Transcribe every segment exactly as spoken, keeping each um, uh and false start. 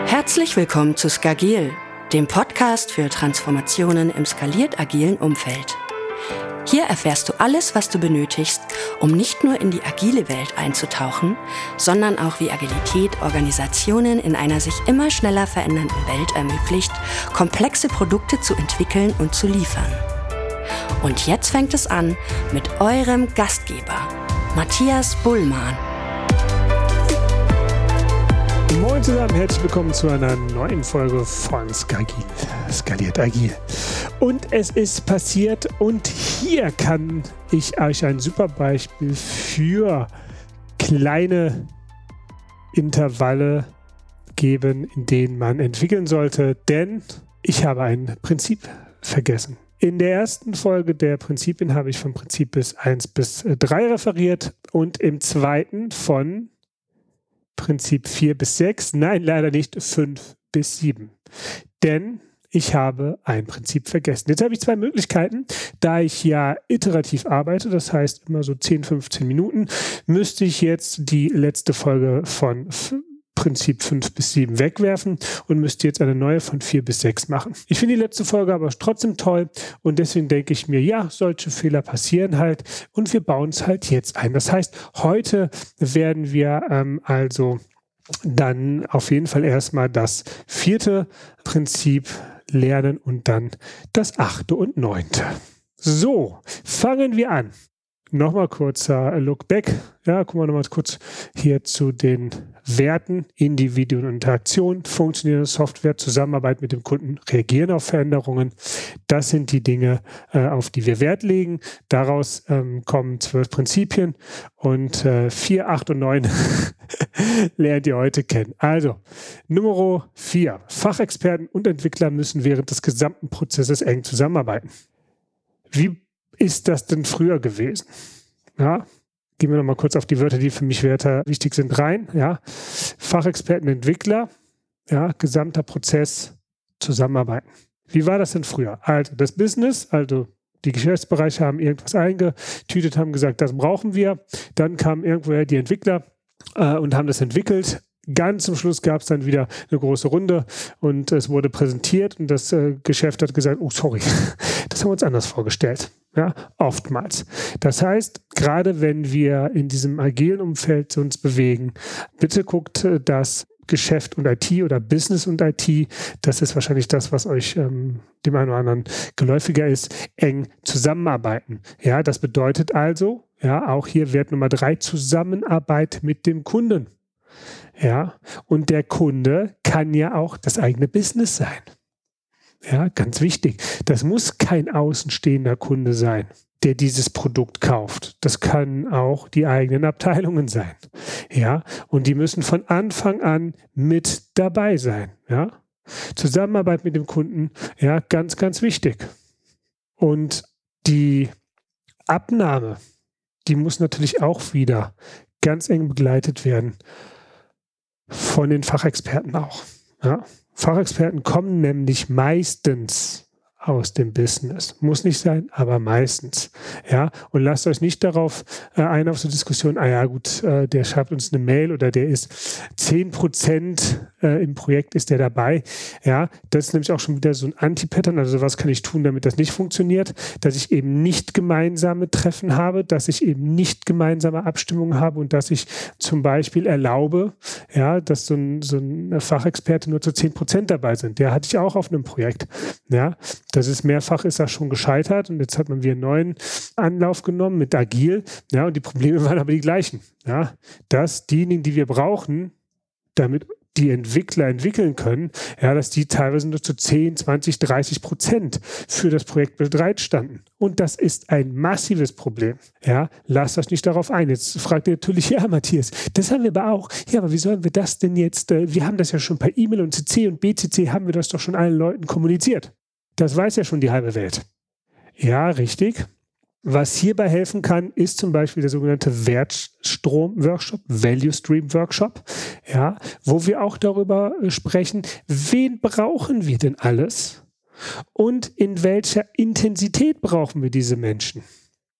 Herzlich willkommen zu Skagil, dem Podcast für Transformationen im skaliert agilen Umfeld. Hier erfährst du alles, was du benötigst, um nicht nur in die agile Welt einzutauchen, sondern auch wie Agilität Organisationen in einer sich immer schneller verändernden Welt ermöglicht, komplexe Produkte zu entwickeln und zu liefern. Und jetzt fängt es an mit eurem Gastgeber, Matthias Bullmann. Moin zusammen, herzlich willkommen zu einer neuen Folge von Skagil, skaliert agil. Und es ist passiert und hier kann ich euch ein super Beispiel für kleine Intervalle geben, in denen man entwickeln sollte, denn ich habe ein Prinzip vergessen. In der ersten Folge der Prinzipien habe ich vom Prinzip bis eins bis drei referiert und im zweiten von Prinzip vier bis sechs, nein, leider nicht fünf bis sieben. Denn ich habe ein Prinzip vergessen. Jetzt habe ich zwei Möglichkeiten. Da ich ja iterativ arbeite, das heißt immer so zehn, fünfzehn Minuten, müsste ich jetzt die letzte Folge von Prinzip fünf bis sieben wegwerfen und müsste jetzt eine neue von vier bis sechs machen. Ich finde die letzte Folge aber trotzdem toll und deswegen denke ich mir, ja, solche Fehler passieren halt und wir bauen es halt jetzt ein. Das heißt, heute werden wir ähm, also dann auf jeden Fall erstmal das vierte Prinzip lernen und dann das achte und neunte. So, fangen wir an. Nochmal kurzer Look back. Ja, gucken wir nochmal kurz hier zu den Werten, Individuen und Interaktion, funktionierende Software, Zusammenarbeit mit dem Kunden, reagieren auf Veränderungen. Das sind die Dinge, äh, auf die wir Wert legen. Daraus ähm, kommen zwölf Prinzipien und äh, vier, acht und neun lernt ihr heute kennen. Also, Nummer vier. Fachexperten und Entwickler müssen während des gesamten Prozesses eng zusammenarbeiten. Wie ist das denn früher gewesen? Ja, gehen wir nochmal kurz auf die Wörter, die für mich Wörter wichtig sind, rein. Ja, Fachexperten, Entwickler, ja, gesamter Prozess, Zusammenarbeiten. Wie war das denn früher? Also das Business, also die Geschäftsbereiche haben irgendwas eingetütet, haben gesagt, das brauchen wir. Dann kamen irgendwoher die Entwickler äh, und haben das entwickelt. Ganz zum Schluss gab es dann wieder eine große Runde und es wurde präsentiert und das äh, Geschäft hat gesagt, oh sorry, das haben wir uns anders vorgestellt. Ja, oftmals. Das heißt, gerade wenn wir in diesem agilen Umfeld uns bewegen, bitte guckt, dass Geschäft und I T oder Business und I T, das ist wahrscheinlich das, was euch ähm, dem einen oder anderen geläufiger ist, eng zusammenarbeiten. Ja, das bedeutet also, ja, auch hier Wert Nummer drei, Zusammenarbeit mit dem Kunden. Ja, und der Kunde kann ja auch das eigene Business sein. Ja, ganz wichtig. Das muss kein außenstehender Kunde sein, der dieses Produkt kauft. Das kann auch die eigenen Abteilungen sein. Ja, und die müssen von Anfang an mit dabei sein. Ja, Zusammenarbeit mit dem Kunden, ja, ganz, ganz wichtig. Und die Abnahme, die muss natürlich auch wieder ganz eng begleitet werden von den Fachexperten auch. Ja. Fachexperten kommen nämlich meistens aus dem Business. Muss nicht sein, aber meistens. Ja, und lasst euch nicht darauf äh, ein, auf so Diskussion, ah ja gut, äh, der schreibt uns eine Mail oder der ist zehn Prozent äh, im Projekt ist der dabei. Ja, das ist nämlich auch schon wieder so ein Anti-Pattern. Also was kann ich tun, damit das nicht funktioniert? Dass ich eben nicht gemeinsame Treffen habe, dass ich eben nicht gemeinsame Abstimmungen habe und dass ich zum Beispiel erlaube, ja, dass so ein, so ein Fachexperte nur zu zehn Prozent dabei sind. Der hatte ich auch auf einem Projekt. Ja, das ist mehrfach ist das schon gescheitert und jetzt hat man wieder einen neuen Anlauf genommen mit Agil. Ja, und die Probleme waren aber die gleichen. Ja, dass diejenigen, die wir brauchen, damit die Entwickler entwickeln können, ja, dass die teilweise nur zu zehn, zwanzig, dreißig Prozent für das Projekt bereitstanden. Und das ist ein massives Problem. Ja, lasst euch nicht darauf ein. Jetzt fragt ihr natürlich, ja, Matthias, das haben wir aber auch. Ja, aber wie sollen wir das denn jetzt? Äh, wir haben das ja schon per E-Mail und C C und B C C haben wir das doch schon allen Leuten kommuniziert. Das weiß ja schon die halbe Welt. Ja, richtig. Was hierbei helfen kann, ist zum Beispiel der sogenannte Wertstrom-Workshop, Value Stream-Workshop, ja, wo wir auch darüber sprechen, wen brauchen wir denn alles und in welcher Intensität brauchen wir diese Menschen.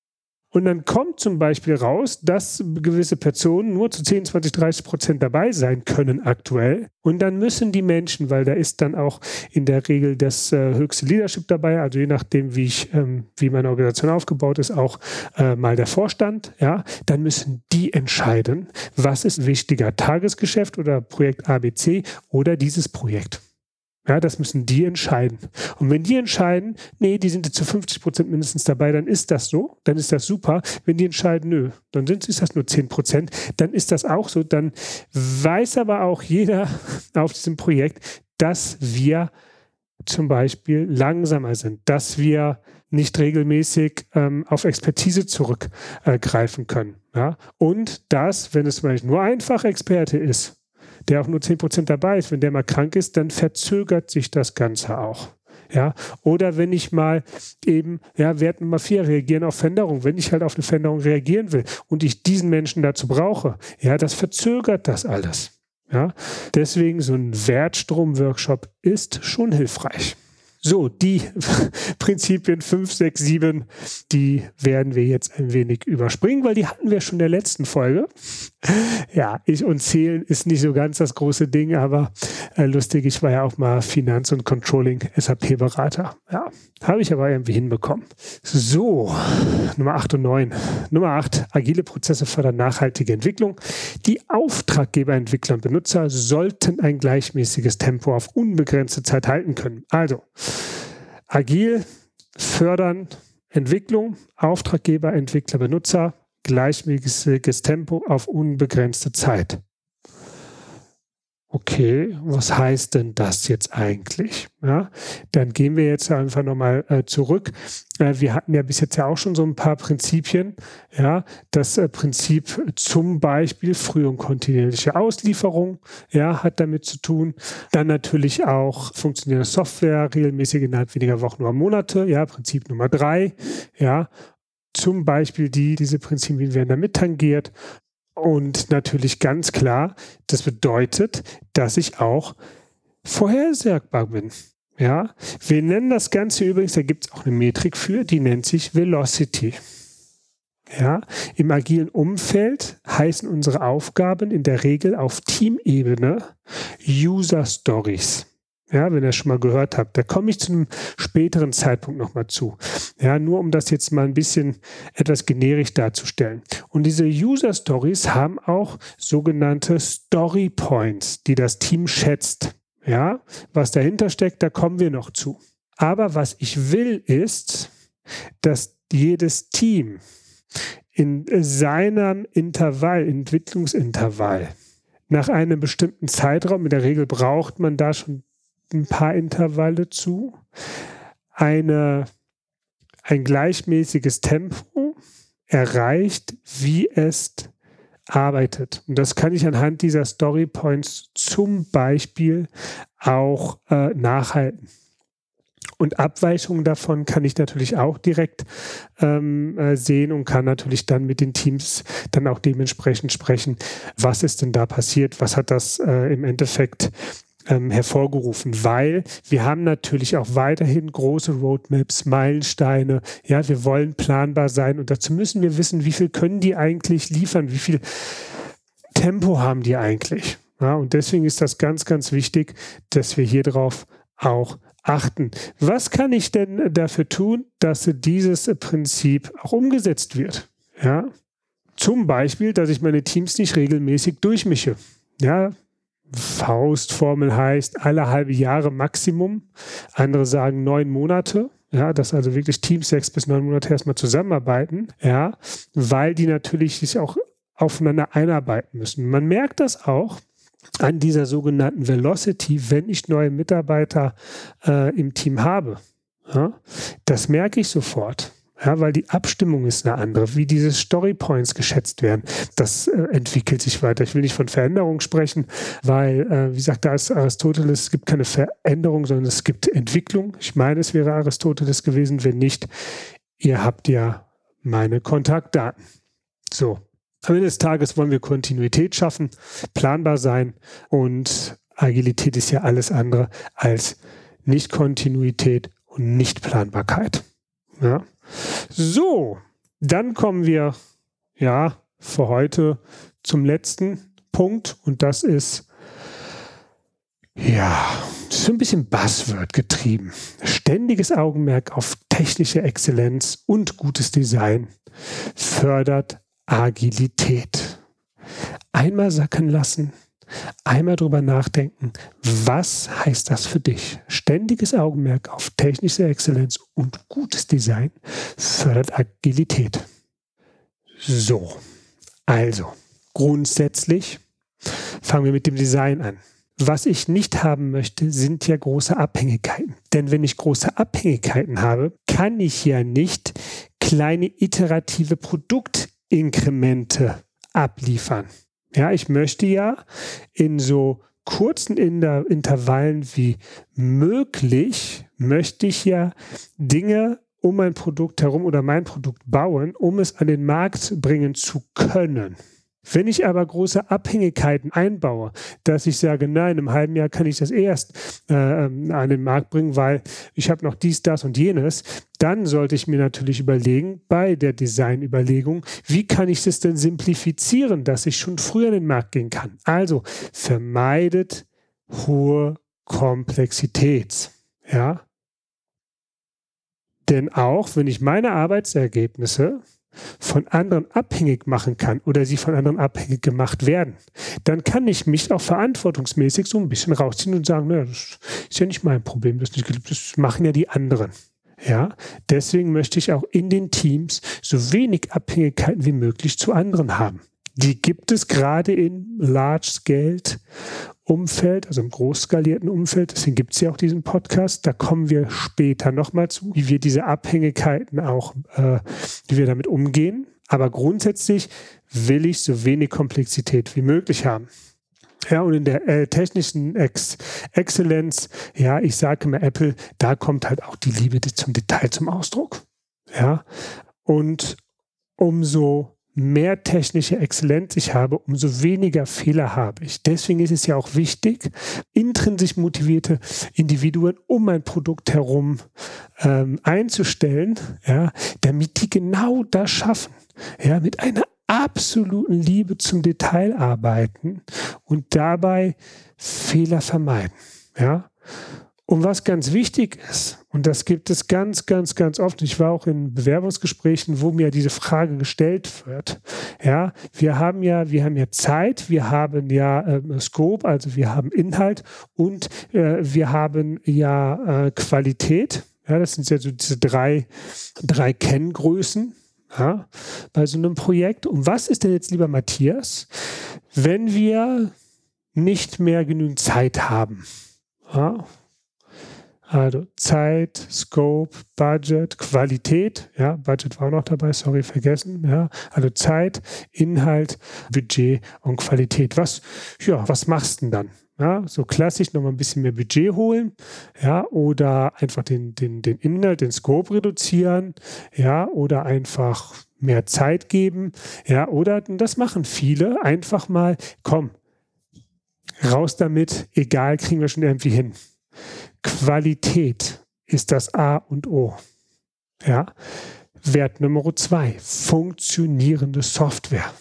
Und dann kommt zum Beispiel raus, dass gewisse Personen nur zu zehn, zwanzig, dreißig Prozent dabei sein können aktuell. Und dann müssen die Menschen, weil da ist dann auch in der Regel das äh, höchste Leadership dabei, also je nachdem, wie ich, ähm, wie meine Organisation aufgebaut ist, auch äh, mal der Vorstand, ja, dann müssen die entscheiden, was ist wichtiger, Tagesgeschäft oder Projekt A B C oder dieses Projekt. Ja, das müssen die entscheiden. Und wenn die entscheiden, nee, die sind jetzt zu fünfzig Prozent mindestens dabei, dann ist das so, dann ist das super. Wenn die entscheiden, nö, dann sind, ist das nur zehn Prozent, dann ist das auch so. Dann weiß aber auch jeder auf diesem Projekt, dass wir zum Beispiel langsamer sind, dass wir nicht regelmäßig ähm, auf Expertise zurückgreifen äh, können. Ja? Und dass, wenn es zum Beispiel nur ein Fachexperte ist, der auch nur zehn Prozent dabei ist, wenn der mal krank ist, dann verzögert sich das Ganze auch. Ja, oder wenn ich mal eben, ja, Wert Nummer vier, reagieren auf Veränderung. Wenn ich halt auf eine Veränderung reagieren will und ich diesen Menschen dazu brauche, ja, das verzögert das alles. Ja, deswegen so ein Wertstrom-Workshop ist schon hilfreich. So, die Prinzipien fünf, sechs, sieben, die werden wir jetzt ein wenig überspringen, weil die hatten wir schon in der letzten Folge. Ja, ich und Zählen ist nicht so ganz das große Ding, aber äh, lustig, ich war ja auch mal Finanz- und Controlling-S A P-Berater. Ja, habe ich aber irgendwie hinbekommen. So, Nummer acht und neun. Nummer acht, agile Prozesse fördern nachhaltige Entwicklung. Die Auftraggeber, Entwickler und Benutzer sollten ein gleichmäßiges Tempo auf unbegrenzte Zeit halten können. Also, agil fördern Entwicklung, Auftraggeber, Entwickler, Benutzer, gleichmäßiges Tempo auf unbegrenzte Zeit. Okay, was heißt denn das jetzt eigentlich? Ja, dann gehen wir jetzt einfach nochmal äh, zurück. Äh, wir hatten ja bis jetzt ja auch schon so ein paar Prinzipien. Ja, das äh, Prinzip zum Beispiel frühe und kontinuierliche Auslieferung, ja, hat damit zu tun. Dann natürlich auch funktionierende Software, regelmäßig innerhalb weniger Wochen oder Monate. Ja, Prinzip Nummer drei. Ja, zum Beispiel die, diese Prinzipien werden damit tangiert. Und natürlich ganz klar, das bedeutet, dass ich auch vorhersagbar bin. Ja, wir nennen das Ganze übrigens, da gibt es auch eine Metrik für, die nennt sich Velocity. Ja, im agilen Umfeld heißen unsere Aufgaben in der Regel auf Teamebene User Stories. Ja, wenn ihr schon mal gehört habt, da komme ich zu einem späteren Zeitpunkt nochmal zu. Ja, nur um das jetzt mal ein bisschen etwas generisch darzustellen. Und diese User Stories haben auch sogenannte Story Points, die das Team schätzt. Ja, was dahinter steckt, da kommen wir noch zu. Aber was ich will ist, dass jedes Team in seinem Intervall, Entwicklungsintervall, nach einem bestimmten Zeitraum, in der Regel braucht man da schon ein paar Intervalle zu, eine, ein gleichmäßiges Tempo erreicht, wie es arbeitet. Und das kann ich anhand dieser Story Points zum Beispiel auch äh, nachhalten. Und Abweichungen davon kann ich natürlich auch direkt ähm, äh, sehen und kann natürlich dann mit den Teams dann auch dementsprechend sprechen, was ist denn da passiert, was hat das äh, im Endeffekt Ähm, hervorgerufen, weil wir haben natürlich auch weiterhin große Roadmaps, Meilensteine, ja, wir wollen planbar sein und dazu müssen wir wissen, wie viel können die eigentlich liefern, wie viel Tempo haben die eigentlich, ja, und deswegen ist das ganz, ganz wichtig, dass wir hier drauf auch achten. Was kann ich denn dafür tun, dass dieses Prinzip auch umgesetzt wird? Ja, zum Beispiel, dass ich meine Teams nicht regelmäßig durchmische, ja. Faustformel heißt alle halbe Jahre Maximum. Andere sagen neun Monate. Ja, dass also wirklich Teams sechs bis neun Monate erstmal zusammenarbeiten. Ja, weil die natürlich sich auch aufeinander einarbeiten müssen. Man merkt das auch an dieser sogenannten Velocity, wenn ich neue Mitarbeiter äh, im Team habe. Ja, das merke ich sofort. Ja, weil die Abstimmung ist eine andere, wie diese Story Points geschätzt werden. Das äh, entwickelt sich weiter. Ich will nicht von Veränderung sprechen, weil, äh, wie sagt Aristoteles, es gibt keine Veränderung, sondern es gibt Entwicklung. Ich meine, es wäre Aristoteles gewesen. Wenn nicht, ihr habt ja meine Kontaktdaten. So, am Ende des Tages wollen wir Kontinuität schaffen, planbar sein und Agilität ist ja alles andere als Nicht-Kontinuität und Nicht-Planbarkeit. Ja. So, Dann kommen wir, ja, für heute zum letzten Punkt und das ist, ja, so ein bisschen Buzzword getrieben. Ständiges Augenmerk auf technische Exzellenz und gutes Design fördert Agilität. Einmal sacken lassen, einmal drüber nachdenken, was heißt das für dich? Ständiges Augenmerk auf technische Exzellenz und gutes Design fördert Agilität. So, also grundsätzlich fangen wir mit dem Design an. Was ich nicht haben möchte, sind ja große Abhängigkeiten. Denn wenn ich große Abhängigkeiten habe, kann ich ja nicht kleine iterative Produktinkremente abliefern. Ja, ich möchte ja in so kurzen Inter- Intervallen wie möglich, möchte ich ja Dinge um mein Produkt herum oder mein Produkt bauen, um es an den Markt bringen zu können. Wenn ich aber große Abhängigkeiten einbaue, dass ich sage, nein, im halben Jahr kann ich das erst äh, an den Markt bringen, weil ich habe noch dies, das und jenes, dann sollte ich mir natürlich überlegen, bei der Designüberlegung, wie kann ich das denn simplifizieren, dass ich schon früher an den Markt gehen kann. Also vermeidet hohe Komplexität. Ja? Denn auch wenn ich meine Arbeitsergebnisse von anderen abhängig machen kann oder sie von anderen abhängig gemacht werden, dann kann ich mich auch verantwortungsmäßig so ein bisschen rausziehen und sagen, naja, das ist ja nicht mein Problem, das, nicht, das machen ja die anderen. Ja, deswegen möchte ich auch in den Teams so wenig Abhängigkeiten wie möglich zu anderen haben. Die gibt es gerade im Large-Scale-Umfeld, also im großskalierten Umfeld. Deswegen gibt es ja auch diesen Podcast. Da kommen wir später nochmal zu, wie wir diese Abhängigkeiten auch, äh, wie wir damit umgehen. Aber grundsätzlich will ich so wenig Komplexität wie möglich haben. Ja, und in der äh, technischen Ex- Exzellenz, ja, ich sage immer Apple, da kommt halt auch die Liebe zum Detail zum Ausdruck. Ja, und umso mehr technische Exzellenz ich habe, umso weniger Fehler habe ich. Deswegen ist es ja auch wichtig, intrinsisch motivierte Individuen um ein Produkt herum ähm, einzustellen, ja, damit die genau das schaffen, ja, mit einer absoluten Liebe zum Detail arbeiten und dabei Fehler vermeiden. Ja. Und was ganz wichtig ist, und das gibt es ganz, ganz, ganz oft, ich war auch in Bewerbungsgesprächen, wo mir diese Frage gestellt wird, ja, wir haben ja, wir haben ja Zeit, wir haben ja äh, Scope, also wir haben Inhalt und äh, wir haben ja äh, Qualität, ja, das sind ja so diese drei, drei Kenngrößen, ja, bei so einem Projekt. Und was ist denn jetzt, lieber Matthias, wenn wir nicht mehr genügend Zeit haben? Ja, also Zeit, Scope, Budget, Qualität, ja, Budget war auch noch dabei, sorry, vergessen, ja, also Zeit, Inhalt, Budget und Qualität. Was, ja, was machst du denn dann? Ja, so klassisch nochmal ein bisschen mehr Budget holen, ja, oder einfach den, den, den Inhalt, den Scope reduzieren, ja, oder einfach mehr Zeit geben, ja, oder, das machen viele, einfach mal, komm, raus damit, egal, kriegen wir schon irgendwie hin. Qualität ist das A und O. Ja. Wert Nummer zwei, funktionierende Software.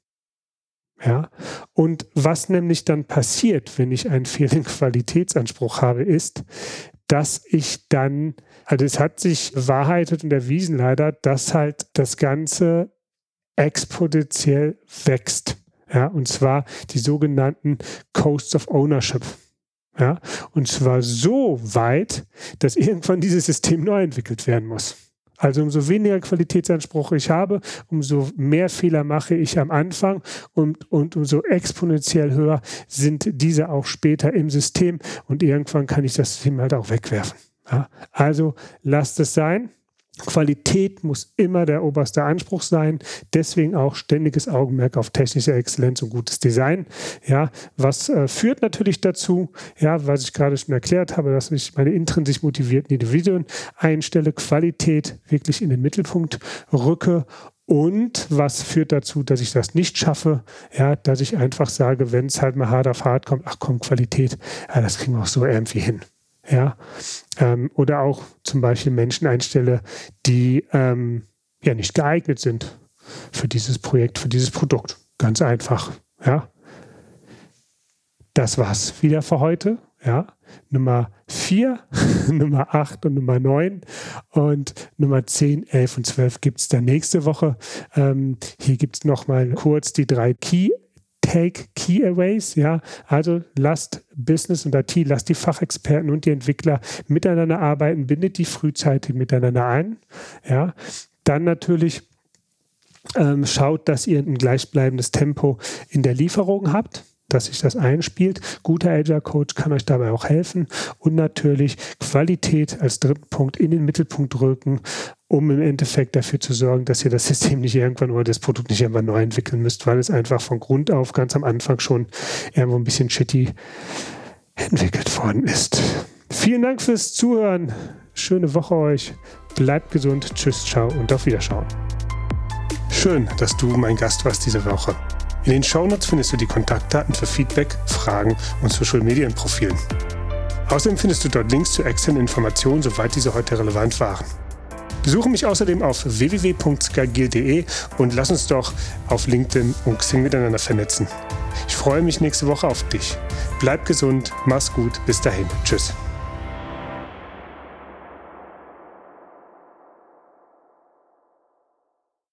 Ja. Und was nämlich dann passiert, wenn ich einen fehlenden Qualitätsanspruch habe, ist, dass ich dann, also es hat sich bewahrheitet und erwiesen leider, dass halt das Ganze exponentiell wächst. Ja. Und zwar die sogenannten Costs of Ownership. Ja, und zwar so weit, dass irgendwann dieses System neu entwickelt werden muss. Also umso weniger Qualitätsanspruch ich habe, umso mehr Fehler mache ich am Anfang und, und umso exponentiell höher sind diese auch später im System und irgendwann kann ich das System halt auch wegwerfen. Ja, also lasst es sein. Qualität muss immer der oberste Anspruch sein, deswegen auch ständiges Augenmerk auf technische Exzellenz und gutes Design. Ja, was äh, führt natürlich dazu, ja, was ich gerade schon erklärt habe, dass ich meine intrinsisch motivierten Individuen einstelle, Qualität wirklich in den Mittelpunkt rücke. Und was führt dazu, dass ich das nicht schaffe? Ja, dass ich einfach sage, wenn es halt mal hart auf hart kommt, ach komm, Qualität, ja, das kriegen wir auch so irgendwie hin. Ja, ähm, oder auch zum Beispiel Menschen einstelle, die ähm, ja nicht geeignet sind für dieses Projekt, für dieses Produkt. Ganz einfach. Ja. Das war's wieder für heute. Ja. Nummer vier, Nummer acht und Nummer neun und Nummer zehn, elf und zwölf gibt es dann nächste Woche. Ähm, hier gibt es nochmal kurz die drei Key Take Key Aways, ja, also lasst Business und I T, lasst die Fachexperten und die Entwickler miteinander arbeiten, bindet die frühzeitig miteinander ein, ja, dann natürlich ähm, schaut, dass ihr ein gleichbleibendes Tempo in der Lieferung habt, dass sich das einspielt. Guter Agile Coach kann euch dabei auch helfen und natürlich Qualität als dritten Punkt in den Mittelpunkt rücken, um im Endeffekt dafür zu sorgen, dass ihr das System nicht irgendwann oder das Produkt nicht irgendwann neu entwickeln müsst, weil es einfach von Grund auf ganz am Anfang schon irgendwo ein bisschen shitty entwickelt worden ist. Vielen Dank fürs Zuhören. Schöne Woche euch. Bleibt gesund. Tschüss, ciao und auf Wiederschauen. Schön, dass du mein Gast warst diese Woche. In den Shownotes findest du die Kontaktdaten für Feedback, Fragen und Social-Medien-Profilen. Außerdem findest du dort Links zu externen Informationen, soweit diese heute relevant waren. Besuche mich außerdem auf w w w punkt skagil punkt de und lass uns doch auf LinkedIn und Xing miteinander vernetzen. Ich freue mich nächste Woche auf dich. Bleib gesund, mach's gut, bis dahin. Tschüss.